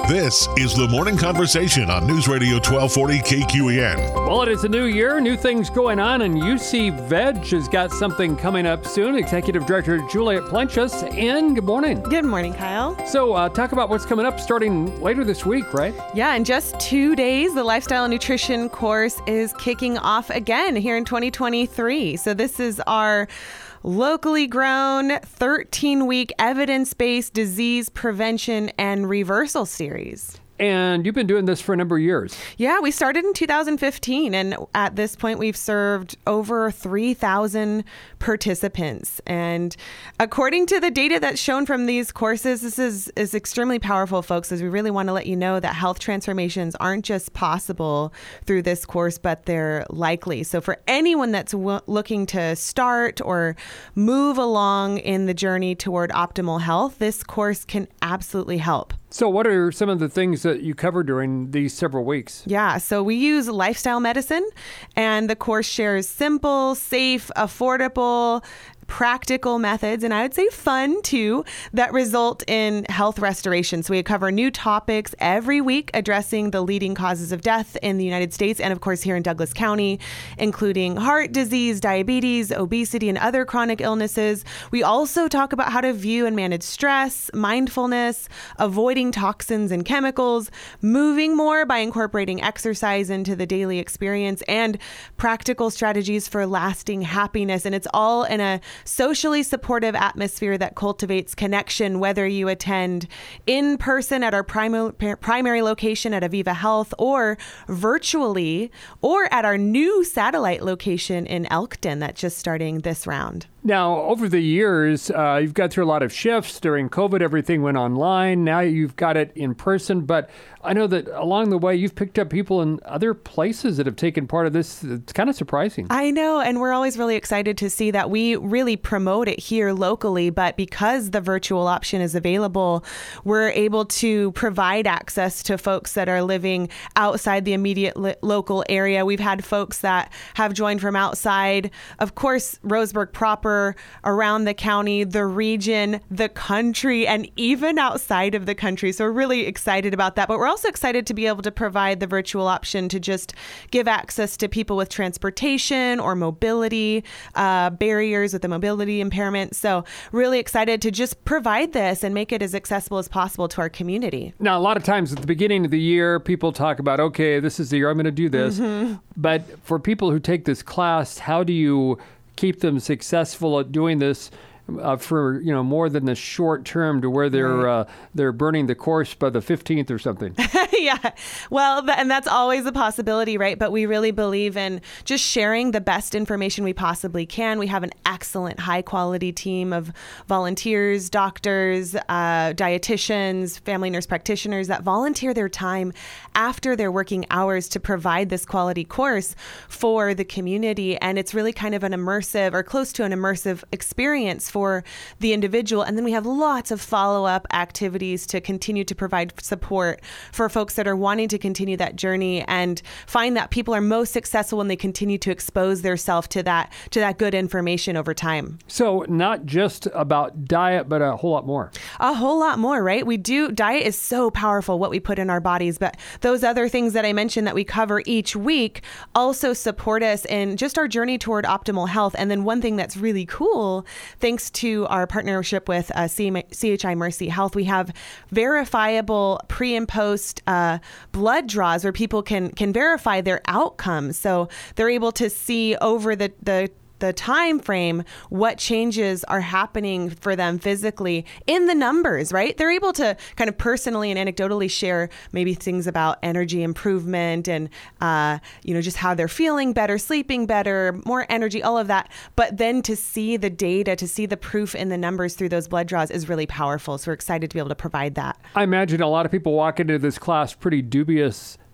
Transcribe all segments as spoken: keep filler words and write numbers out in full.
This is the Morning Conversation on News Radio twelve forty K Q E N. Well, it is a new year, new things going on, and U C Veg has got something coming up soon. Executive Director Juliet Plenchas, and good morning. Good morning, Kyle. So uh, talk about what's coming up starting later this week, right? Yeah, in just two days, the Lifestyle and Nutrition course is kicking off again here in twenty twenty-three. So this is our locally grown thirteen-week evidence-based disease prevention and reversal series. And you've been doing this for a number of years. Yeah, we started in two thousand fifteen, and at this point, we've served over three thousand participants. And according to the data that's shown from these courses, this is, is extremely powerful, folks, as we really want to let you know that health transformations aren't just possible through this course, but they're likely. So for anyone that's w- looking to start or move along in the journey toward optimal health, this course can absolutely help. So what are some of the things that you cover during these several weeks? Yeah, so we use lifestyle medicine, and the course shares simple, safe, affordable, practical methods, and I would say fun too, that result in health restoration. So we cover new topics every week addressing the leading causes of death in the United States and of course here in Douglas County, including heart disease, diabetes, obesity, and other chronic illnesses. We also talk about how to view and manage stress, mindfulness, avoiding toxins and chemicals, moving more by incorporating exercise into the daily experience, and practical strategies for lasting happiness. And it's all in a socially supportive atmosphere that cultivates connection, whether you attend in person at our primary primary location at Aviva Health or virtually or at our new satellite location in Elkton that's just starting this round. Now, over the years, uh, you've got through a lot of shifts. During COVID, everything went online. Now you've got it in person. But I know that along the way, you've picked up people in other places that have taken part of this. It's kind of surprising. I know. And we're always really excited to see that we really promote it here locally. But because the virtual option is available, we're able to provide access to folks that are living outside the immediate li- local area. We've had folks that have joined from outside, of course, Roseburg proper, around the county, the region, the country, and even outside of the country. So we're really excited about that. But we're also excited to be able to provide the virtual option to just give access to people with transportation or mobility uh, barriers with a mobility impairment. So really excited to just provide this and make it as accessible as possible to our community. Now, a lot of times at the beginning of the year, people talk about, okay, this is the year I'm going to do this. Mm-hmm. But for people who take this class, how do you keep them successful at doing this uh, for, you know, more than the short term to where they're right. uh, they're burning the course by the fifteenth or something? Yeah, well, th- and that's always a possibility, right? But we really believe in just sharing the best information we possibly can. We have an excellent, high quality team of volunteers, doctors, uh, dietitians, family nurse practitioners that volunteer their time after their working hours to provide this quality course for the community. And it's really kind of an immersive or close to an immersive experience for the individual. And then we have lots of follow-up activities to continue to provide support for folks that are wanting to continue that journey and find that people are most successful when they continue to expose themselves to that to that good information over time. So not just about diet, but a whole lot more. A whole lot more, right? We do. Diet is so powerful, what we put in our bodies, but those other things that I mentioned that we cover each week also support us in just our journey toward optimal health. And then one thing that's really cool, thanks to our partnership with uh, C H I Mercy Health, we have verifiable pre and post uh, blood draws where people can can verify their outcomes. So they're able to see over the the the time frame what changes are happening for them physically in the numbers, right? They're able to kind of personally and anecdotally share maybe things about energy improvement and uh, you know, just how they're feeling better, sleeping better, more energy, all of that. But then to see the data, to see the proof in the numbers through those blood draws is really powerful. So we're excited to be able to provide that. I imagine a lot of people walk into this class pretty dubious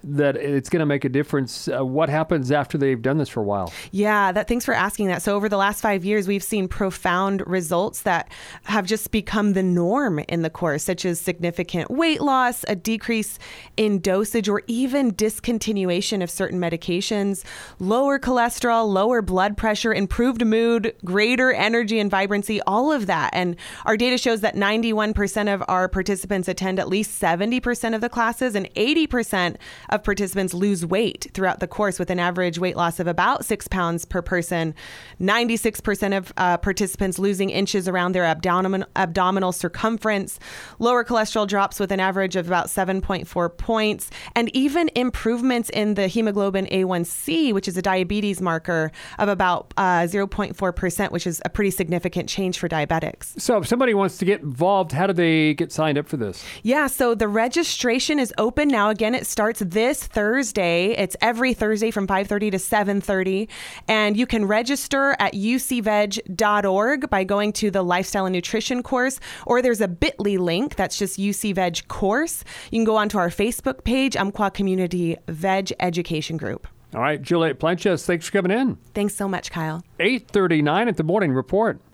that it's going to make a difference. Uh, what happens after they've done this for a while? Yeah, that thanks for asking that. So over the last five years, we've seen profound results that have just become the norm in the course, such as significant weight loss, a decrease in dosage, or even discontinuation of certain medications, lower cholesterol, lower blood pressure, improved mood, greater energy and vibrancy, all of that. And our data shows that ninety-one percent of our participants attend at least seventy percent of the classes, and eighty percent of participants lose weight throughout the course with an average weight loss of about six pounds per person. ninety-six percent of uh, participants losing inches around their abdomen- abdominal circumference, lower cholesterol drops with an average of about seven point four points, and even improvements in the hemoglobin A one C, which is a diabetes marker, of about uh, zero point four percent, which is a pretty significant change for diabetics. So if somebody wants to get involved, how do they get signed up for this? Yeah, so the registration is open now. Again, it starts this Thursday. It's every Thursday from five thirty to seven thirty. And you can register at u c veg dot org by going to the Lifestyle and Nutrition course, or there's a bit dot l y link that's just U C Veg course. You can go onto our Facebook page, Umpqua Community Veg Education Group. All right, Juliet Planches, thanks for coming in. Thanks so much, Kyle. eight thirty-nine at the Morning Report.